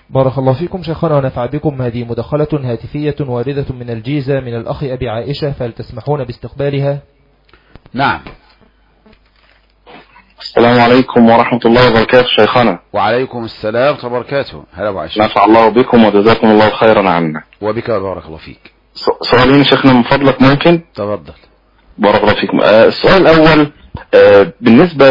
بارك الله فيكم شيخنا ونفع بكم. هذه مداخلة هاتفية واردة من الجيزة من الأخ أبي عائشة، فهل تسمحون باستقبالها؟ نعم. السلام عليكم ورحمة الله وبركاته شيخنا. وعليكم السلام ورحمة الله وبركاته. هلا أبو عائشة. نفع الله بكم وجزاكم الله خيرا عنا. وبك بارك الله فيك. سؤالين شيخنا من فضلك ممكن؟ تفضل. بارك الله فيكم. السؤال الأول بالنسبة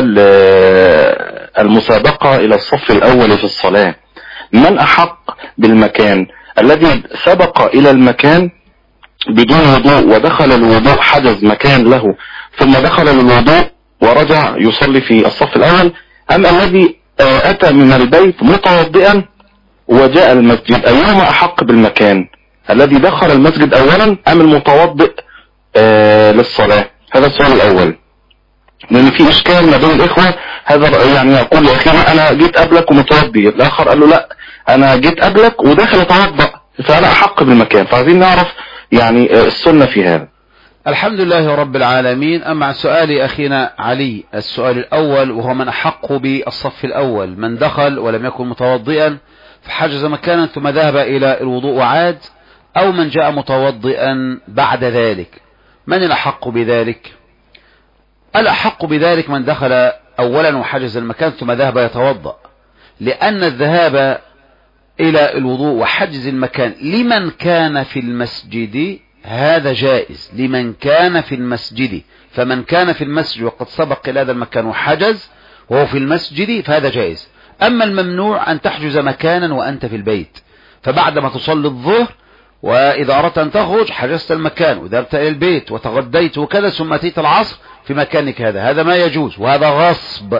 للمسابقة إلى الصف الأول في الصلاة، من أحق بالمكان الذي سبق إلى المكان بدون وضوء ودخل الوضوء حجز مكان له ثم دخل للوضوء ورجع يصلي في الصف الأول، أم الذي أتى من البيت متوضئا وجاء المسجد؟ أيهما أحق بالمكان، الذي دخل المسجد أولا أم المتوضئ للصلاة؟ هذا السؤال الأول، لأن في إشكال ما بين الإخوة. هذا يعني يقول يا أخي أنا جيت قبلك ومتوضي، الآخر قال له لا أنا جيت قبلك وداخل أتوضأ، فأنا أحق بالمكان. فعايزين نعرف يعني السنة في هذا. الحمد لله رب العالمين. أما عن سؤال أخينا علي، السؤال الأول وهو من أحق بالصف الأول، من دخل ولم يكن متوضئا فحجز مكانا ثم ذهب إلى الوضوء وعاد، أو من جاء متوضئا بعد ذلك، من الأحق بذلك؟ الأحق بذلك من دخل أولا وحجز المكان ثم ذهب يتوضأ، لأن الذهاب إلى الوضوء وحجز المكان لمن كان في المسجد هذا جائز، لمن كان في المسجد. فمن كان في المسجد وقد سبق إلى هذا المكان وحجز وهو في المسجد فهذا جائز. أما الممنوع أن تحجز مكانا وأنت في البيت، فبعدما تصلي الظهر وإذا أردت أن تخرج حجزت المكان وذهبت إلى البيت وتغديت وكذا ثم أتيت العصر في مكانك، هذا ما يجوز، وهذا غصب.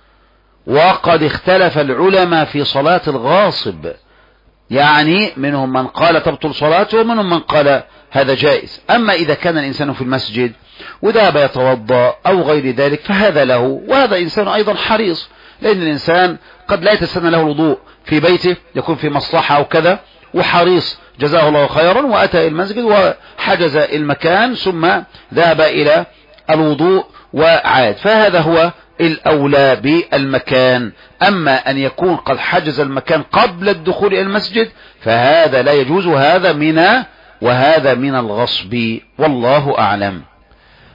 وقد اختلف العلماء في صلاة الغاصب، يعني منهم من قال تبطل صلاته ومنهم من قال هذا جائز. أما إذا كان الإنسان في المسجد وذهب يتوضأ أو غير ذلك فهذا له، وهذا إنسان أيضا حريص، لأن الإنسان قد لا يتسنى له الوضوء في بيته، يكون في مصلحة أو كذا وحريص جزاه الله خيرا وأتى المسجد وحجز المكان ثم ذهب إلى الوضوء وعاد، فهذا هو الأولى بالمكان. أما أن يكون قد حجز المكان قبل الدخول إلى المسجد فهذا لا يجوز، وهذا من الغصب، والله أعلم.